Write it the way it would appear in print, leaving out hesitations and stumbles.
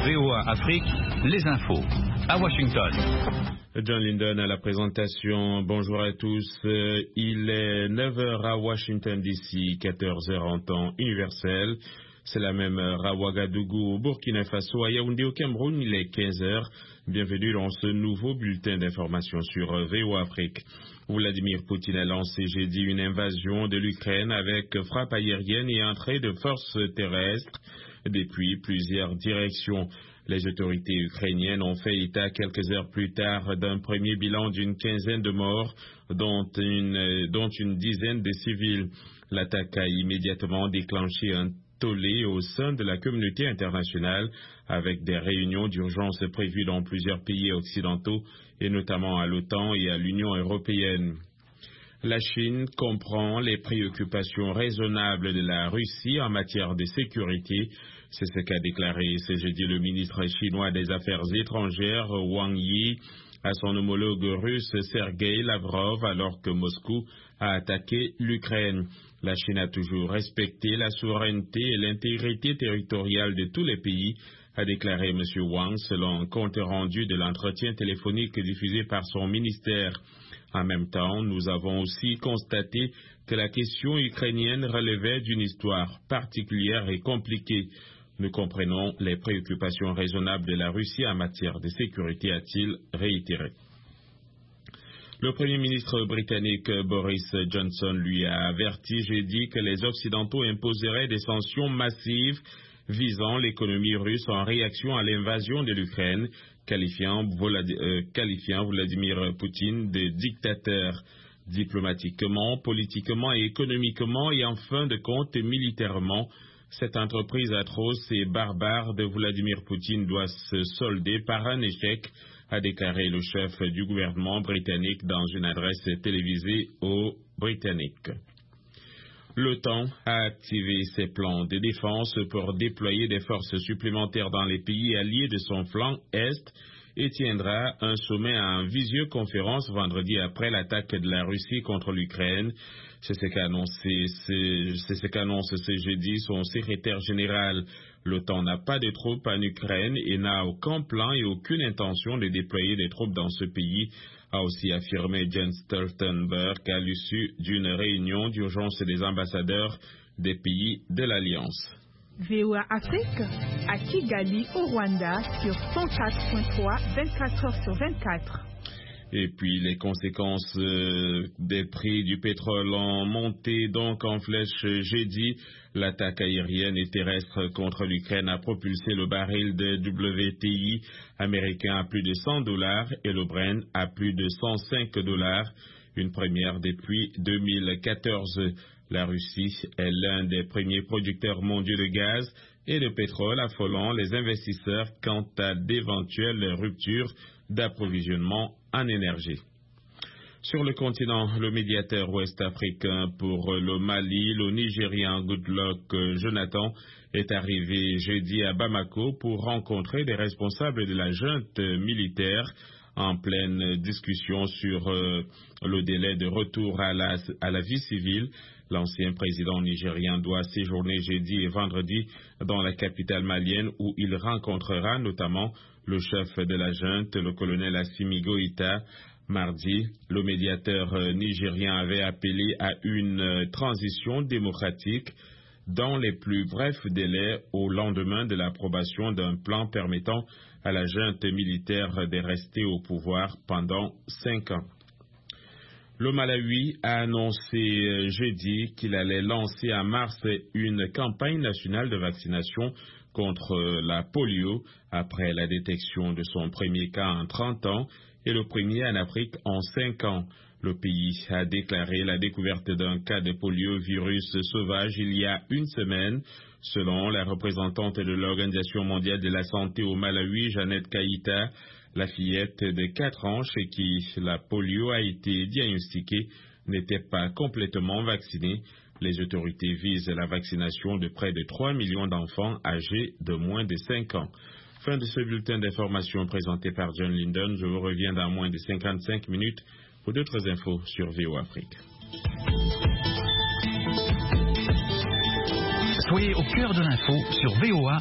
VOA Afrique, les infos. À Washington. John Linden à la présentation. Bonjour à tous. Il est 9h à Washington DC, 14h en temps universel. C'est la même heure à Ouagadougou, au Burkina Faso, à Yaoundé au Cameroun, il est 15h. Bienvenue dans ce nouveau bulletin d'information sur VOA Afrique. Vladimir Poutine a lancé jeudi une invasion de l'Ukraine avec frappe aérienne et entrée de forces terrestres depuis plusieurs directions. Les autorités ukrainiennes ont fait état quelques heures plus tard d'un premier bilan d'une quinzaine de morts, dont une dizaine de civils. L'attaque a immédiatement déclenché un tollé au sein de la communauté internationale, avec des réunions d'urgence prévues dans plusieurs pays occidentaux, et notamment à l'OTAN et à l'Union européenne. La Chine comprend les préoccupations raisonnables de la Russie en matière de sécurité. C'est ce qu'a déclaré ce jeudi le ministre chinois des Affaires étrangères, Wang Yi, à son homologue russe Sergei Lavrov, alors que Moscou a attaqué l'Ukraine. La Chine a toujours respecté la souveraineté et l'intégrité territoriale de tous les pays, a déclaré M. Wang selon un compte rendu de l'entretien téléphonique diffusé par son ministère. En même temps, nous avons aussi constaté que la question ukrainienne relevait d'une histoire particulière et compliquée. Nous comprenons les préoccupations raisonnables de la Russie en matière de sécurité, a-t-il réitéré. Le Premier ministre britannique Boris Johnson lui a averti jeudi que les Occidentaux imposeraient des sanctions massives visant l'économie russe en réaction à l'invasion de l'Ukraine, qualifiant Vladimir Poutine de dictateur diplomatiquement, politiquement et économiquement et en fin de compte militairement. Cette entreprise atroce et barbare de Vladimir Poutine doit se solder par un échec, a déclaré le chef du gouvernement britannique dans une adresse télévisée aux Britanniques. L'OTAN a activé ses plans de défense pour déployer des forces supplémentaires dans les pays alliés de son flanc Est et tiendra un sommet en visioconférence vendredi après l'attaque de la Russie contre l'Ukraine. C'est ce qu'annonce ce jeudi son secrétaire général. L'OTAN n'a pas de troupes en Ukraine et n'a aucun plan et aucune intention de déployer des troupes dans ce pays, a aussi affirmé Jens Stoltenberg à l'issue d'une réunion d'urgence des ambassadeurs des pays de l'Alliance. VOA Afrique à Kigali au Rwanda sur 104.3 24 heures sur 24. Et puis les conséquences des prix du pétrole ont monté donc en flèche jeudi. L'attaque aérienne et terrestre contre l'Ukraine a propulsé le baril de WTI américain à plus de $100 et le Brent à plus de $105, une première depuis 2014. La Russie est l'un des premiers producteurs mondiaux de gaz et de pétrole, affolant les investisseurs quant à d'éventuelles ruptures d'approvisionnement en énergie. Sur le continent, le médiateur ouest-africain pour le Mali, le Nigérian Goodluck Jonathan, est arrivé jeudi à Bamako pour rencontrer des responsables de la junte militaire en pleine discussion sur le délai de retour à la vie civile. L'ancien président nigérien doit séjourner jeudi et vendredi dans la capitale malienne où il rencontrera notamment le chef de la junte, le colonel Assimi Goïta. Mardi, le médiateur nigérien avait appelé à une transition démocratique dans les plus brefs délais au lendemain de l'approbation d'un plan permettant à la junte militaire de rester au pouvoir pendant 5 ans. Le Malawi a annoncé jeudi qu'il allait lancer en mars une campagne nationale de vaccination contre la polio après la détection de son premier cas en 30 ans et le premier en Afrique en 5 ans. Le pays a déclaré la découverte d'un cas de poliovirus sauvage il y a une semaine. Selon la représentante de l'Organisation mondiale de la santé au Malawi, Jeannette Kaïta, la fillette de 4 ans chez qui la polio a été diagnostiquée n'était pas complètement vaccinée. Les autorités visent la vaccination de près de 3 millions d'enfants âgés de moins de 5 ans. Fin de ce bulletin d'information présenté par John Linden. Je vous reviens dans moins de 55 minutes pour d'autres infos sur VOA Afrique. Soyez au cœur de l'info sur VOA